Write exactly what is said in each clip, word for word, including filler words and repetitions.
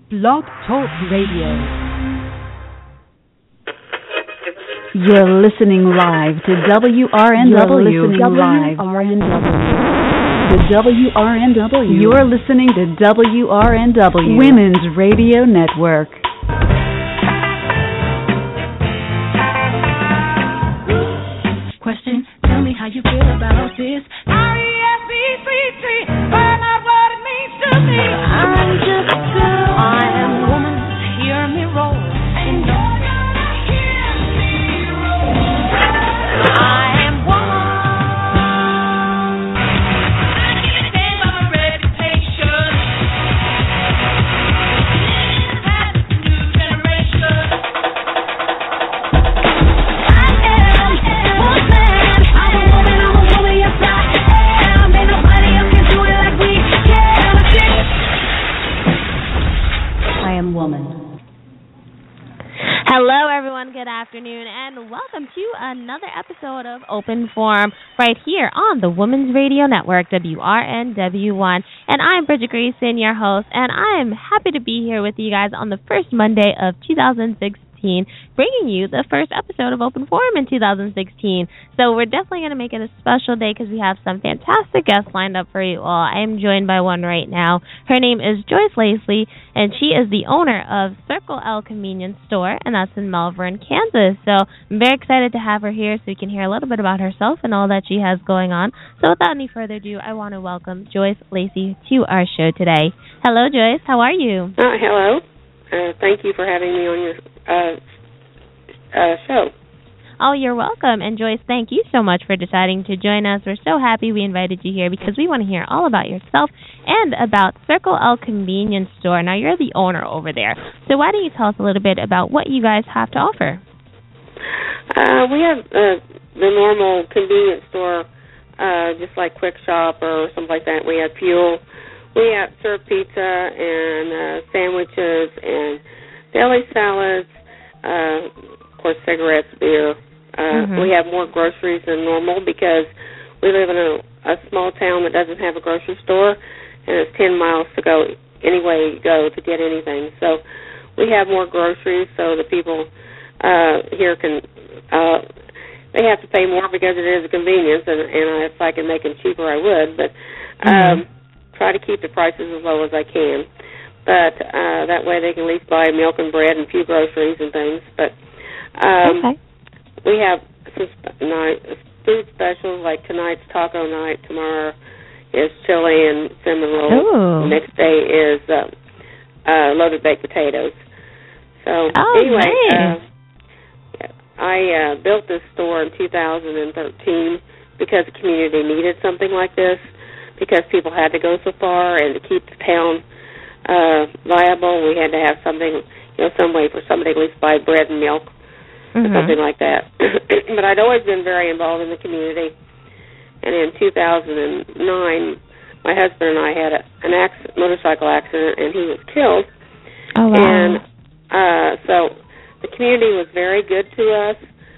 Blog Talk Radio. You're listening live to W R N W. You're listening live to W R N W. You're listening to W R N W, Women's Radio Network. Question, tell me how you feel about this. R E S P C T, find out what it means to me. I'm just a girl. I am a woman. Hear me roll. And don't hear me roll. I am woman. I can't stand by my reputation. This has a new generation. I am woman. I'm a woman. I'm a woman. Yes, I am. Ain't nobody else can do it like we can. I am woman. Hello, everyone. Good afternoon, and welcome to another episode of Open Forum right here on the Women's Radio Network, W R N W one. And I'm Bridget Grayson, your host, and I am happy to be here with you guys on the first Monday of two thousand sixteen, bringing you the first episode of Open Forum in two thousand sixteen. So we're definitely going to make it a special day because we have some fantastic guests lined up for you all. I am joined by one right now. Her name is Joyce Lacey, and she is the owner of Circle L Convenience Store, and that's in Malvern, Kansas. So I'm very excited to have her here so we can hear a little bit about herself and all that she has going on. So without any further ado, I want to welcome Joyce Lacey to our show today. Hello, Joyce. How are you? Uh, hello. Uh, thank you for having me on your uh, uh, show. Oh, you're welcome. And Joyce, thank you so much for deciding to join us. We're so happy we invited you here because we want to hear all about yourself and about Circle L Convenience Store. Now, you're the owner over there. So why don't you tell us a little bit about what you guys have to offer? Uh, we have uh, the normal convenience store, uh, just like Quick Shop or something like that. We have fuel. We have serve pizza and uh, sandwiches and deli salads, uh, of course, cigarettes, beer. Uh, mm-hmm. We have more groceries than normal because we live in a, a small town that doesn't have a grocery store, and it's ten miles to go any way you go to get anything. So we have more groceries so the people uh, here can, uh, they have to pay more because it is a convenience, and, and if I can make them cheaper, I would. But um, mm-hmm. try to keep the prices as low as I can. But uh, that way they can at least buy milk and bread and a few groceries and things. But um, okay. we have some sp- night, food specials, like tonight's taco night. Tomorrow is chili and cinnamon roll. Ooh. The next day is uh, uh, loaded baked potatoes. So oh, anyway, nice. uh, I uh, built this store in two thousand thirteen because the community needed something like this, because people had to go so far, and to keep the town uh, viable, we had to have something, you know, some way for somebody to at least buy bread and milk, mm-hmm. or something like that. But I'd always been very involved in the community, and in two thousand nine, my husband and I had a, an accident, motorcycle accident, and he was killed. Oh, wow. And uh, so the community was very good to us.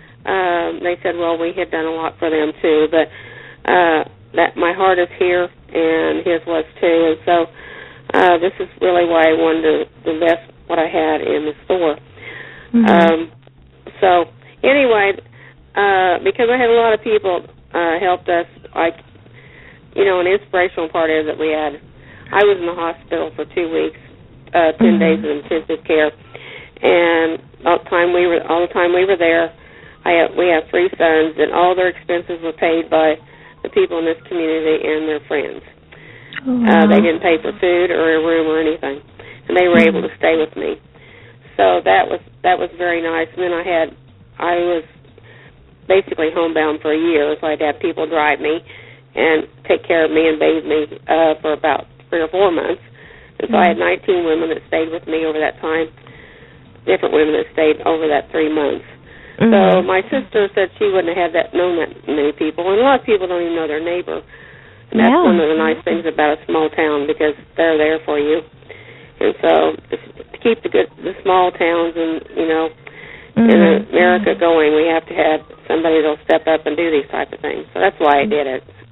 Um, they said, well, we had done a lot for them, too, but uh, that my heart is here, and his was too, and so uh, this is really why I wanted to invest what I had in the store. Mm-hmm. Um, so anyway, uh, because I had a lot of people uh, helped us, like, you know, an inspirational part is that we had, I was in the hospital for two weeks, uh, ten mm-hmm. days of intensive care, and all the time we were all the time we were there, I have, we have three sons, and all their expenses were paid by the people in this community and their friends. Oh, wow. Uh, they didn't pay for food or a room or anything, and they were mm-hmm. able to stay with me. So that was that was very nice. And then I had I was basically homebound for a year, so I'd have people drive me and take care of me and bathe me uh, for about three or four months. And so mm-hmm. I had nineteen women that stayed with me over that time, different women that stayed over that three months. Mm-hmm. So my sister said she wouldn't have had that known that many people, and a lot of people don't even know their neighbor. And that's yeah. one of the nice things about a small town, because they're there for you. And so to keep the good, the small towns and you know mm-hmm. in America going, we have to have somebody that'll step up and do these type of things. So that's why I did it.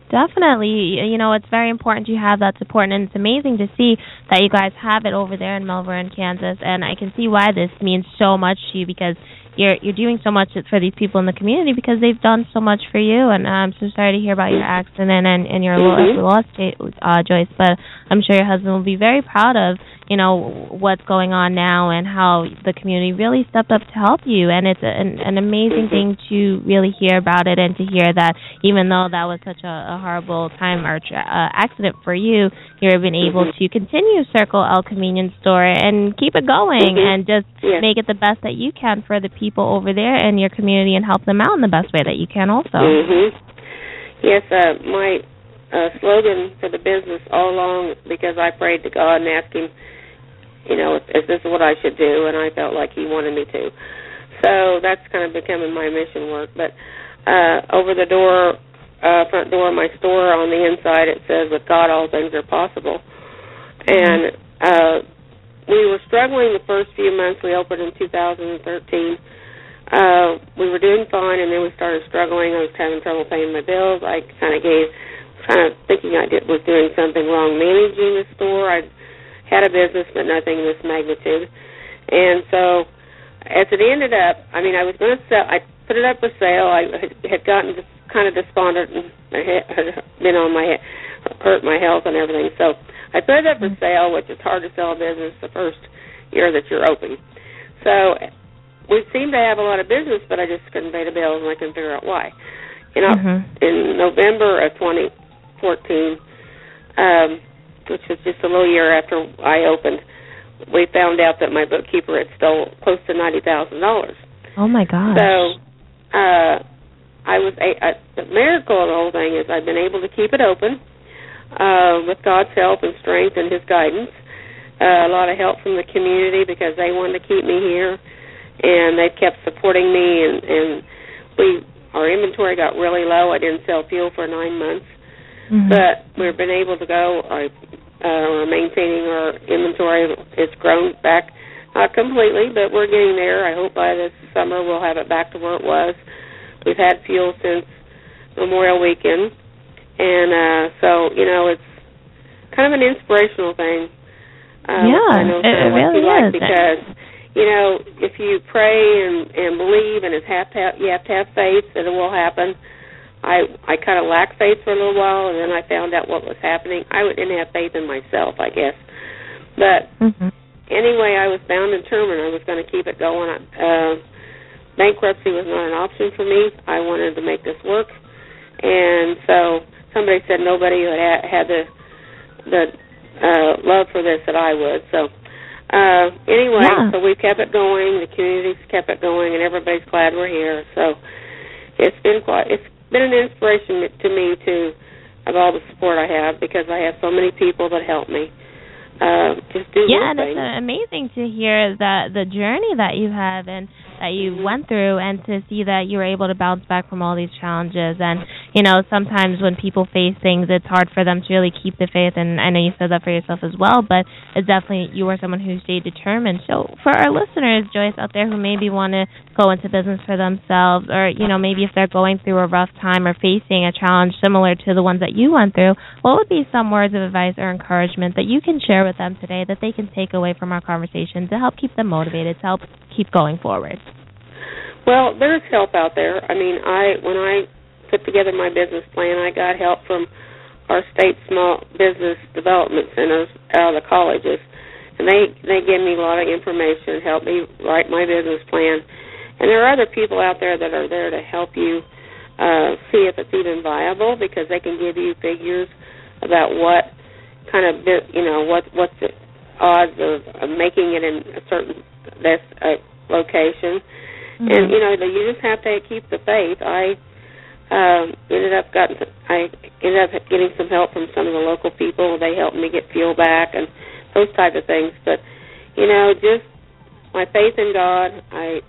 Definitely. You know, it's very important you have that support, and it's amazing to see that you guys have it over there in Melbourne, Kansas, and I can see why this means so much to you, because you're you're doing so much for these people in the community because they've done so much for you, and I'm so sorry to hear about your accident and, and your mm-hmm. loss, uh, Joyce, but I'm sure your husband will be very proud of, you know, what's going on now and how the community really stepped up to help you, and it's an, an amazing thing to really hear about it and to hear that even though that was such a, a horrible time or uh, accident for you, you've been able to continue Circle L Convenience Store and keep it going and just yes. make it the best that you can for the people over there in your community and help them out in the best way that you can also. Mm-hmm. Yes, uh, my uh, slogan for the business all along, because I prayed to God and asked Him, you know, if this is what I should do, and I felt like He wanted me to. So that's kind of becoming my mission work. But uh, over the door, uh, front door of my store, on the inside, it says, "With God, all things are possible." And uh, we were struggling the first few months. We opened in two thousand thirteen. Uh, we were doing fine, and then we started struggling. I was having trouble paying my bills. I kind of gave, kind of thinking I did, was doing something wrong managing the store. I had a business, but nothing this magnitude. And so as it ended up, I mean, I was going to sell, I put it up for sale. I had gotten just kind of despondent and had been on my, hurt my health and everything. So I put it up for sale, which is hard to sell a business the first year that you're open. So we seemed to have a lot of business, but I just couldn't pay the bills, and I couldn't figure out why. You know, mm-hmm. in November of twenty fourteen, um, which was just a little year after I opened, we found out that my bookkeeper had stole close to ninety thousand dollars. Oh, my gosh. So uh, I was a, a, the miracle of the whole thing is I've been able to keep it open uh, with God's help and strength and His guidance. Uh, a lot of help from the community because they wanted to keep me here, and they've kept supporting me, and, and we our inventory got really low. I didn't sell fuel for nine months. Mm-hmm. But we've been able to go. I, uh, we're maintaining our inventory. It's grown back, not completely, but we're getting there. I hope by this summer we'll have it back to where it was. We've had fuel since Memorial Weekend, and uh, so, you know, it's kind of an inspirational thing. Uh, yeah, I know it, it really like is. Because, you know, if you pray and, and believe and it's have to have, you have to have faith that it will happen. I I kind of lacked faith for a little while, and then I found out what was happening. I didn't have faith in myself, I guess. But mm-hmm. anyway, I was bound and determined I was going to keep it going. Uh, bankruptcy was not an option for me. I wanted to make this work. And so somebody said nobody had had the, the uh, love for this that I would. So uh, anyway, yeah. so we kept it going. The community's kept it going, and everybody's glad we're here. So it's been quite... It's been an inspiration to me, too, of all the support I have, because I have so many people that help me uh, just do yeah, and things. It's amazing to hear that the journey that you have and that you mm-hmm. went through, and to see that you were able to bounce back from all these challenges. And, you know, sometimes when people face things, it's hard for them to really keep the faith, and I know you said that for yourself as well, but it's definitely, you were someone who stayed determined. So for our listeners, Joyce, out there who maybe want to go into business for themselves, or, you know, maybe if they're going through a rough time or facing a challenge similar to the ones that you went through, what would be some words of advice or encouragement that you can share with them today that they can take away from our conversation to help keep them motivated, to help keep going forward? Well, there's help out there. I mean, I when I put together my business plan, I got help from our state small business development centers out of the colleges, and they, they gave me a lot of information, helped me write my business plan. And there are other people out there that are there to help you uh, see if it's even viable, because they can give you figures about what kind of, you know, what what's the odds of, of making it in a certain this uh, location. Mm-hmm. And, you know, you just have to keep the faith. I um, ended up gotten, I ended up getting some help from some of the local people. They helped me get fuel back and those type of things. But, you know, just my faith in God, I,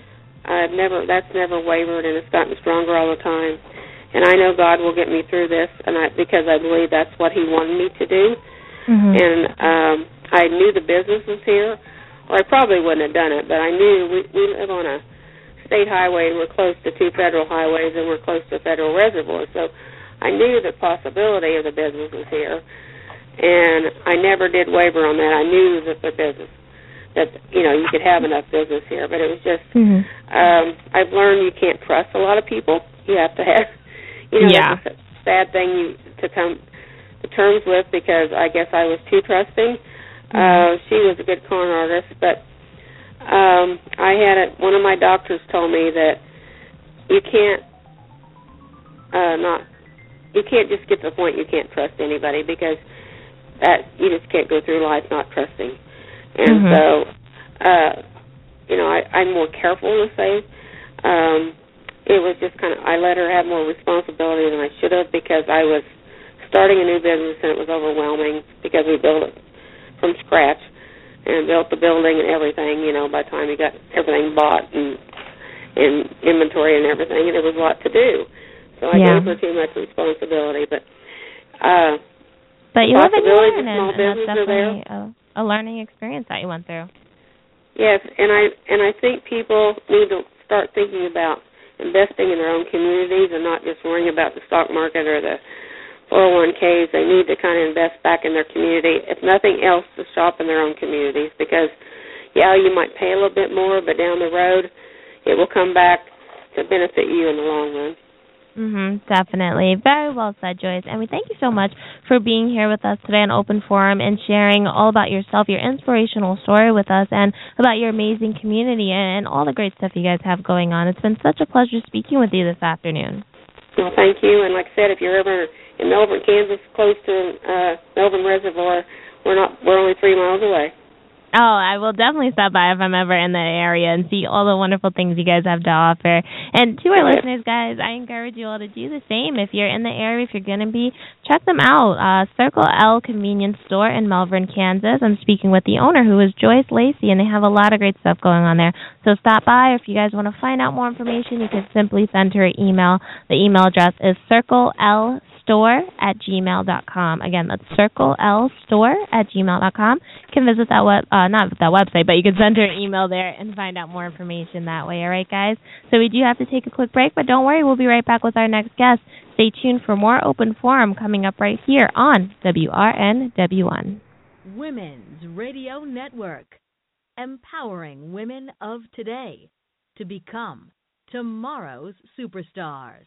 I've never, that's never wavered, and it's gotten stronger all the time. And I know God will get me through this, and I, because I believe that's what He wanted me to do. Mm-hmm. And um, I knew the business was here, or I probably wouldn't have done it, but I knew we, we live on a state highway, and we're close to two federal highways, and we're close to a federal reservoir. So I knew the possibility of the business was here, and I never did waver on that. I knew that the business, that, you know, you could have enough business here, but it was just, mm-hmm. um, I've learned you can't trust a lot of people. You have to have, you know, yeah. that's a sad thing you, to come to terms with, because I guess I was too trusting. Mm-hmm. Uh, she was a good con artist, but um, I had a, one of my doctors told me that you can't uh, not, you can't just get to the point you can't trust anybody, because that you just can't go through life not trusting. And mm-hmm. so, uh, you know, I, I'm more careful to say. Um, it was just kind of, I let her have more responsibility than I should have, because I was starting a new business and it was overwhelming, because we built it from scratch and built the building and everything, you know, by the time we got everything bought and, and inventory and everything, and there was a lot to do. So I yeah. gave her too much responsibility. But uh, but you live and you learn, and, and that's definitely a, a learning experience that you went through. Yes, and I and I think people need to start thinking about investing in their own communities and not just worrying about the stock market or the four oh one k's. They need to kind of invest back in their community, if nothing else, to shop in their own communities, because, yeah, you might pay a little bit more, but down the road it will come back to benefit you in the long run. Mm-hmm, definitely. Very well said, Joyce. And we thank you so much for being here with us today on Open Forum and sharing all about yourself, your inspirational story with us, and about your amazing community and all the great stuff you guys have going on. It's been such a pleasure speaking with you this afternoon. Well, thank you. And like I said, if you're ever in Melbourne, Kansas, close to uh, Melbourne Reservoir, we're not we're only three miles away. Oh, I will definitely stop by if I'm ever in the area and see all the wonderful things you guys have to offer. And to our listeners, guys, I encourage you all to do the same. If you're in the area, if you're going to be, check them out. Uh, Circle L Convenience Store in Melbourne, Kansas. I'm speaking with the owner, who is Joyce Lacey, and they have a lot of great stuff going on there. So stop by. If you guys want to find out more information, you can simply send her an email. The email address is circle l store at gmail dot com. Again, that's circle l store at gmail dot com. You can visit that web, uh, not that website, but you can send her an email there and find out more information that way. All right, guys? So we do have to take a quick break, but don't worry, we'll be right back with our next guest. Stay tuned for more Open Forum coming up right here on W R N W one. Women's Radio Network, empowering women of today to become tomorrow's superstars.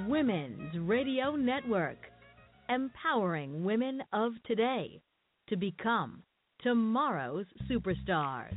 Women's Radio Network, empowering women of today to become tomorrow's superstars.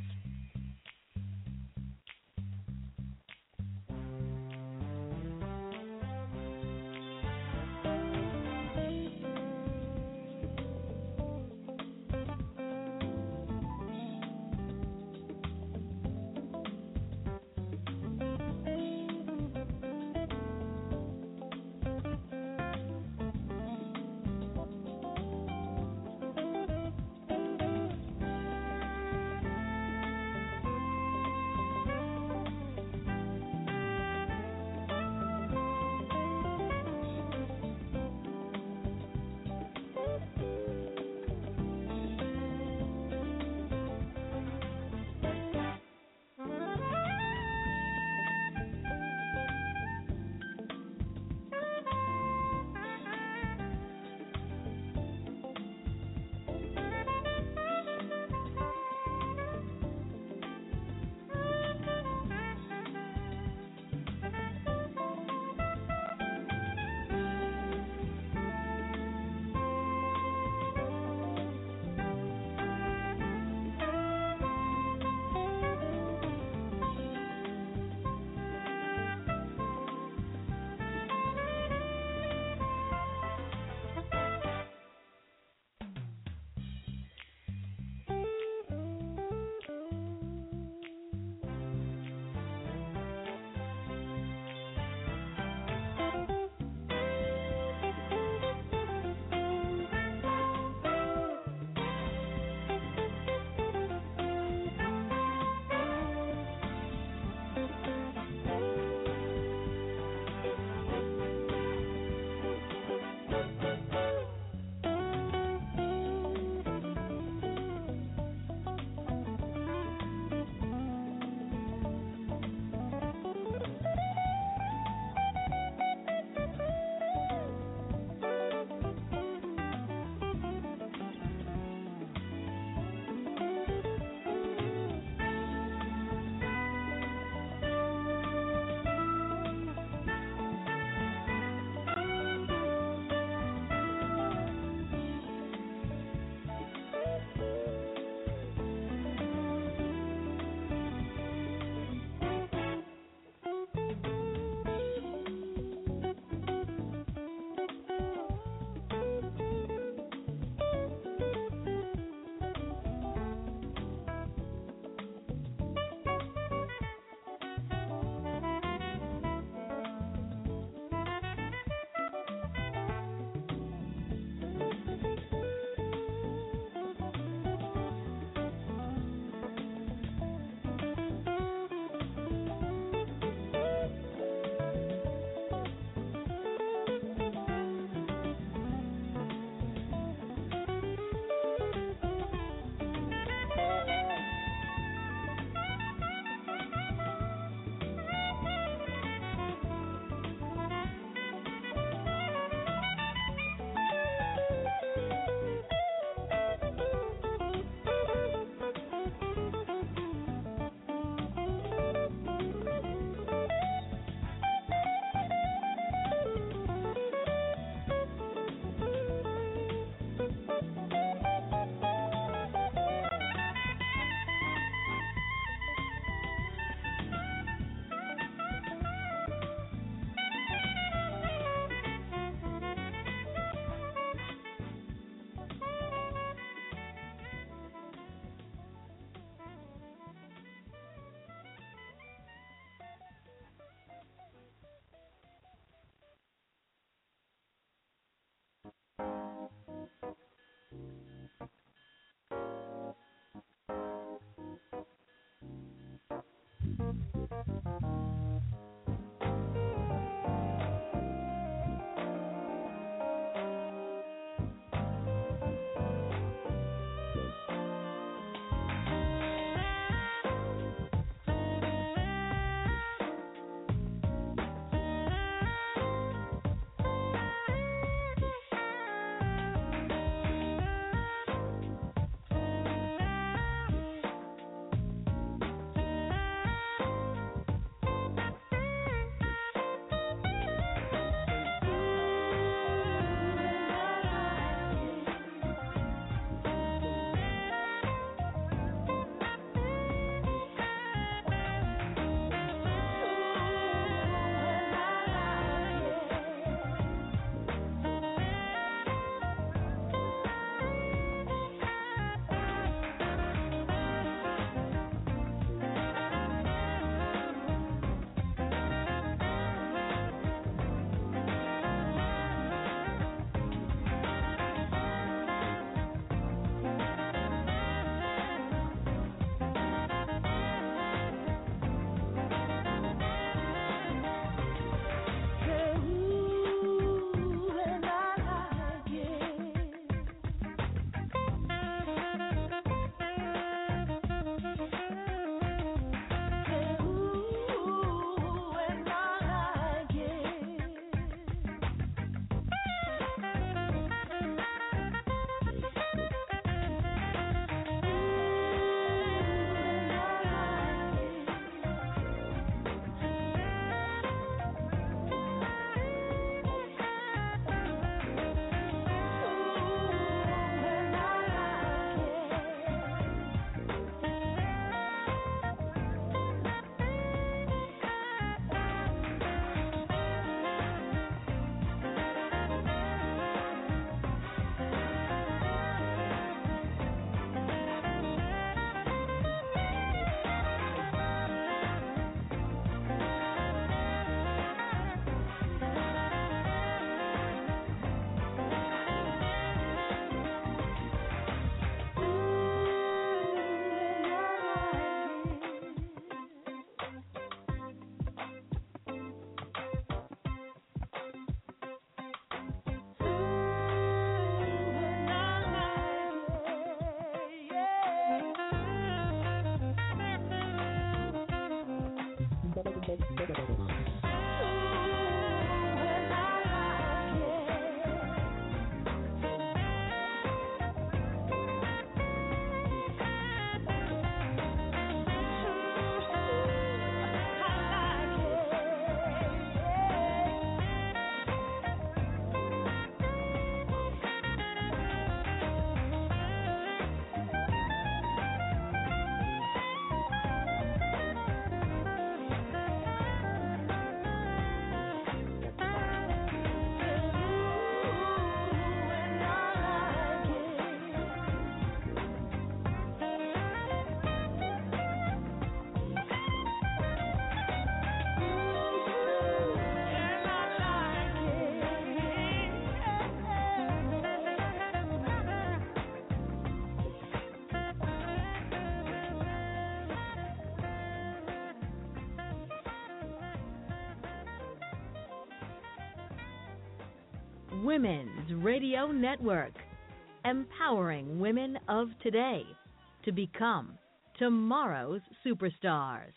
Women's Radio Network, empowering women of today to become tomorrow's superstars.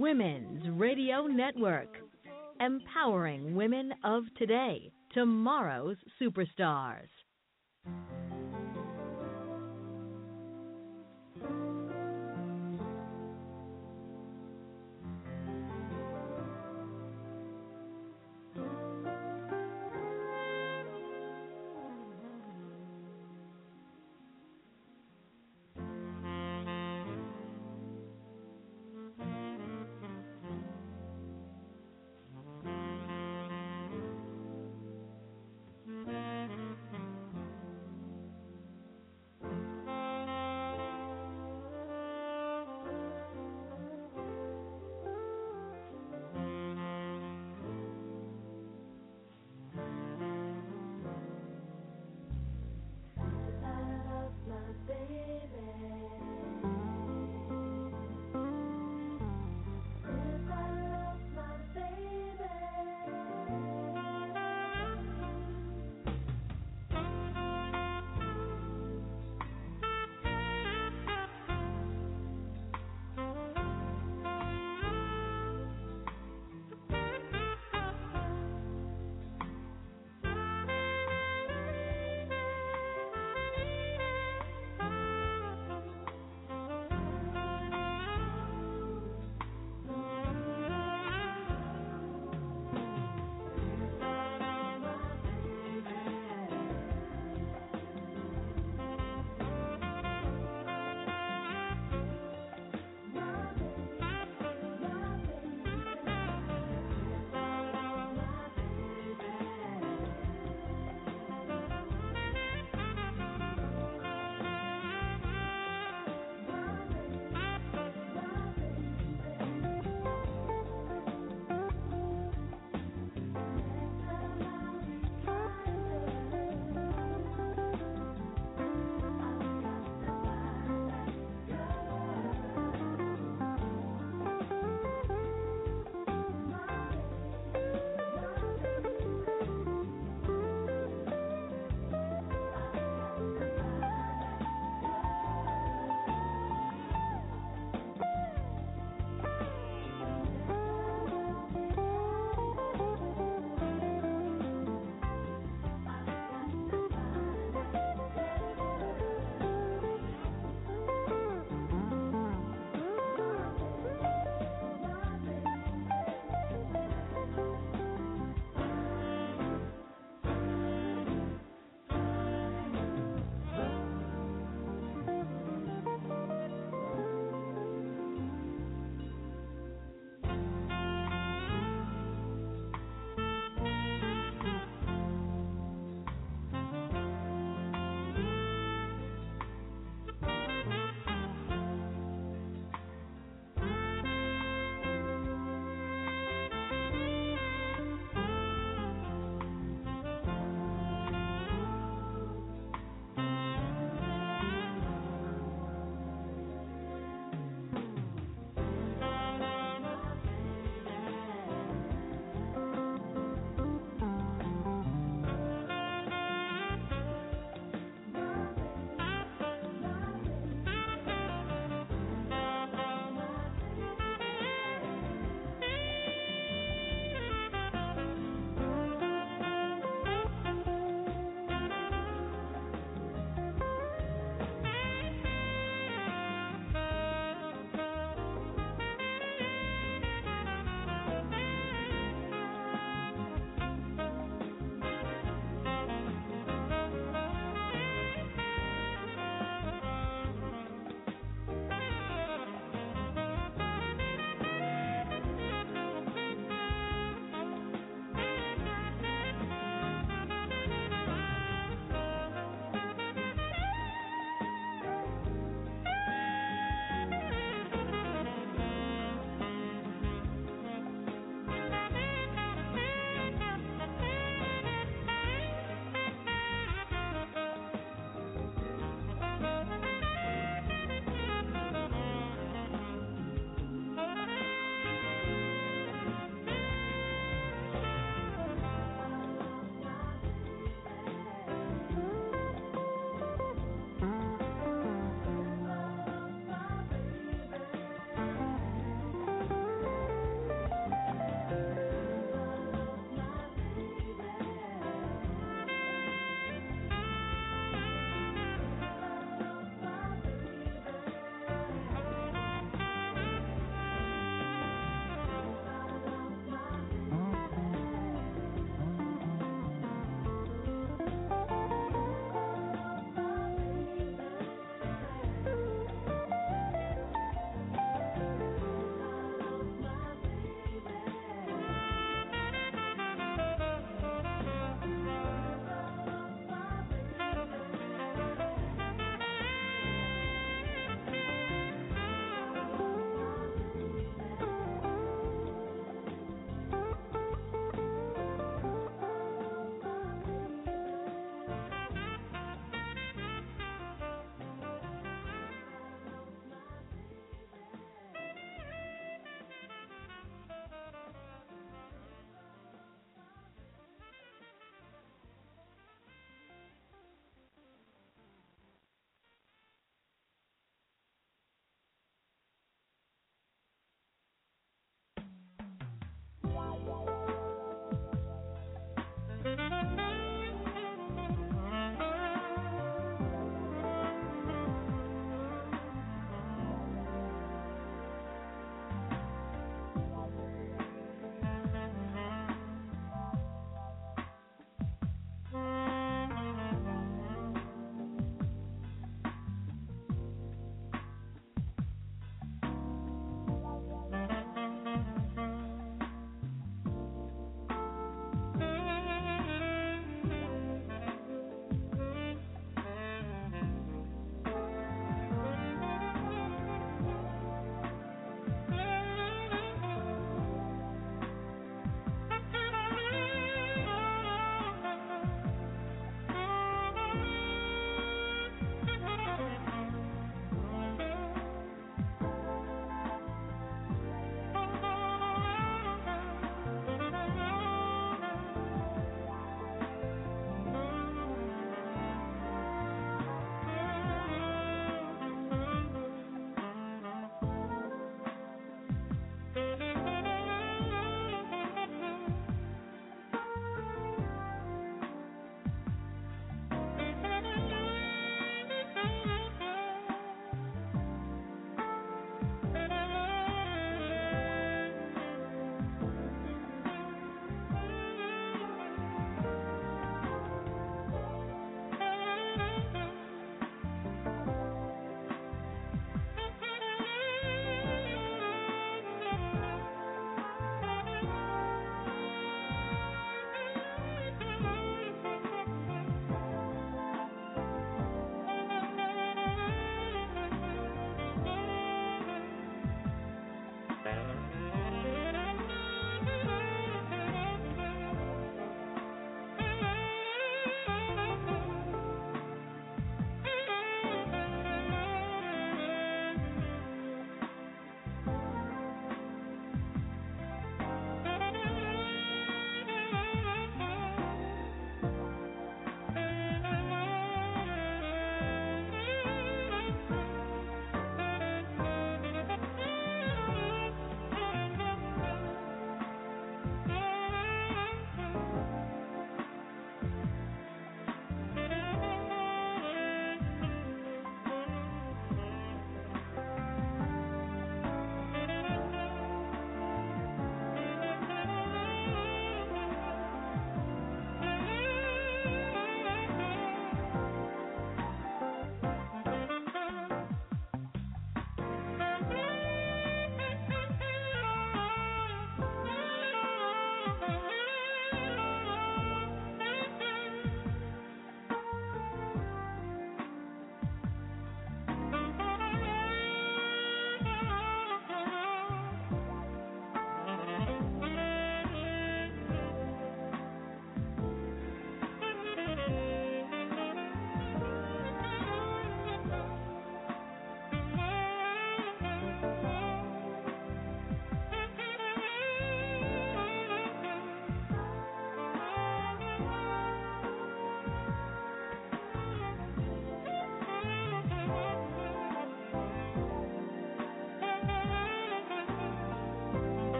Women's Radio Network. Empowering women of today, tomorrow's superstars. Mm-hmm.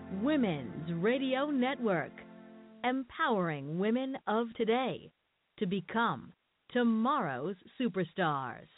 Women's Radio Network, empowering women of today to become tomorrow's superstars.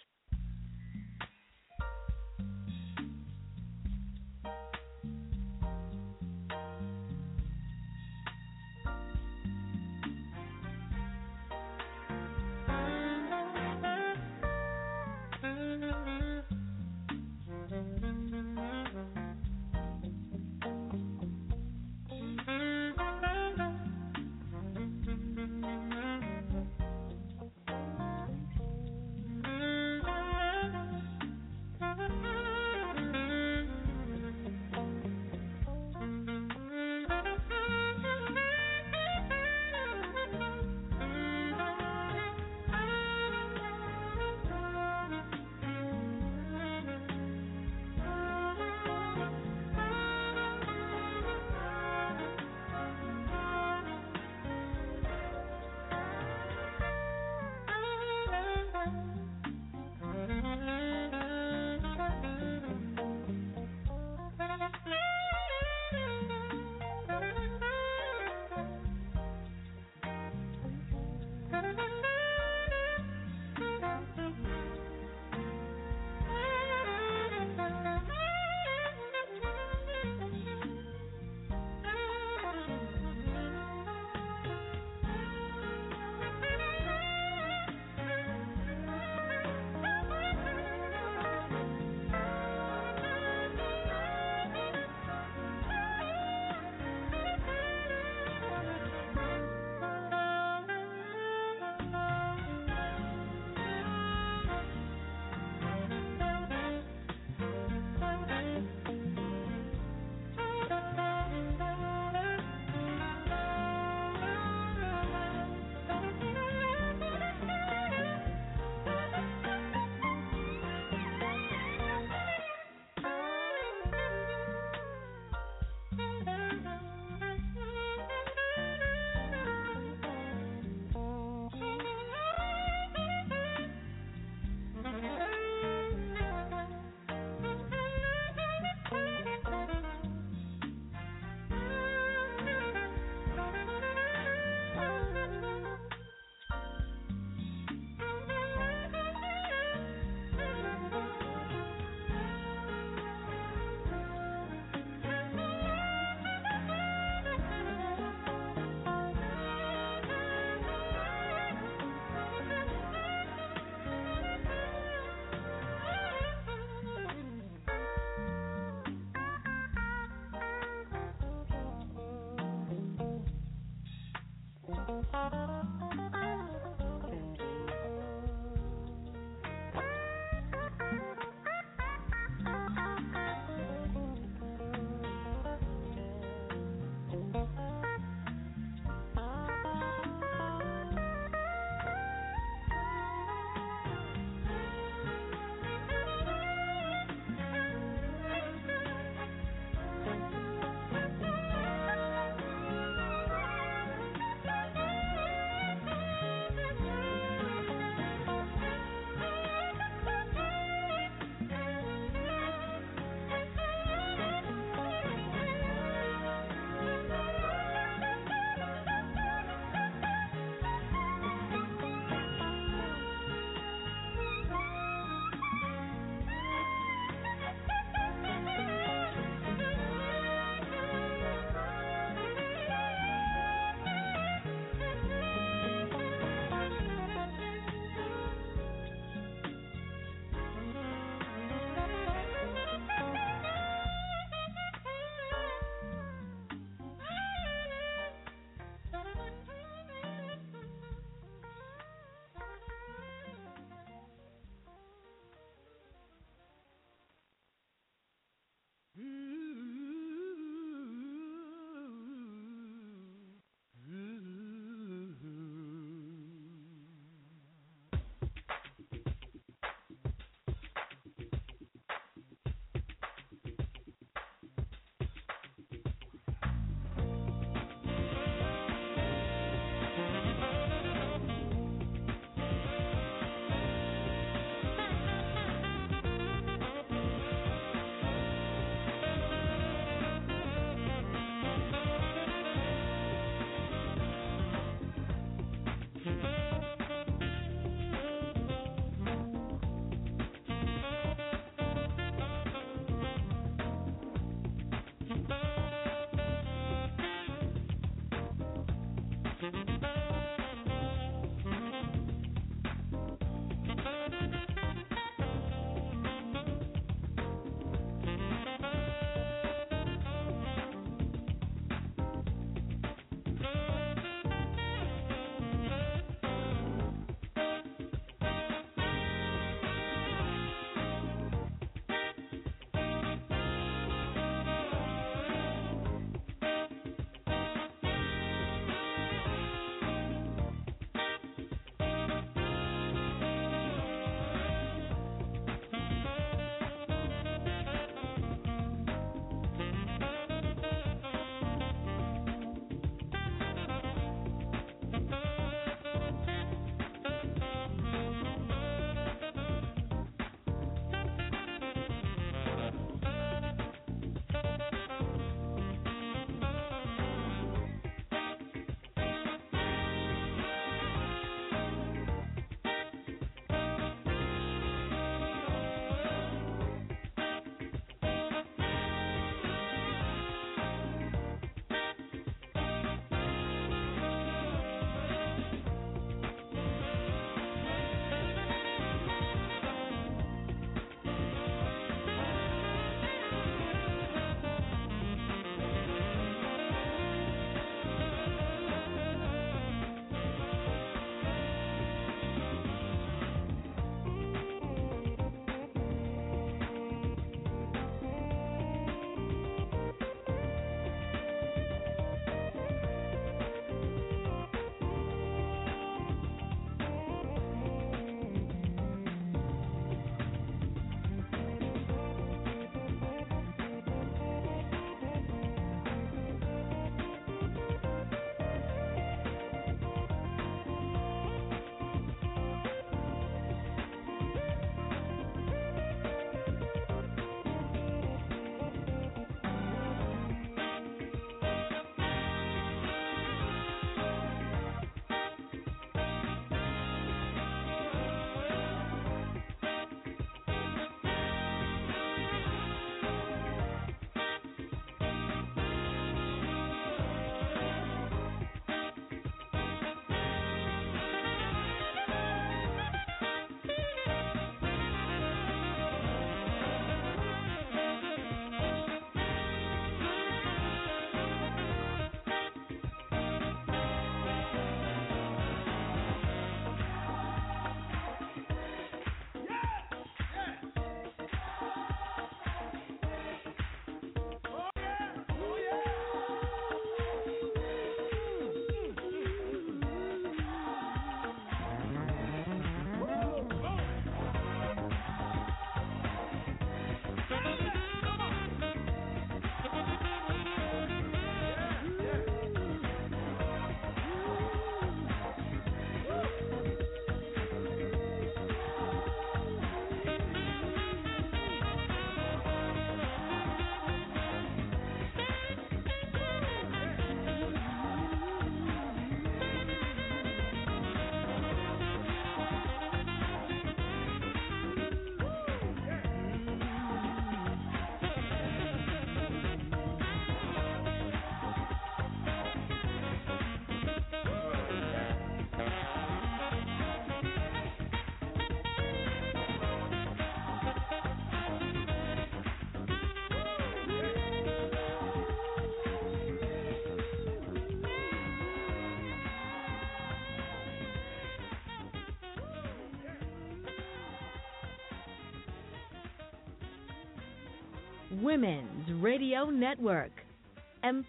Women's Radio Network,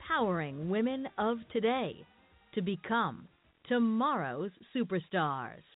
empowering women of today to become tomorrow's superstars.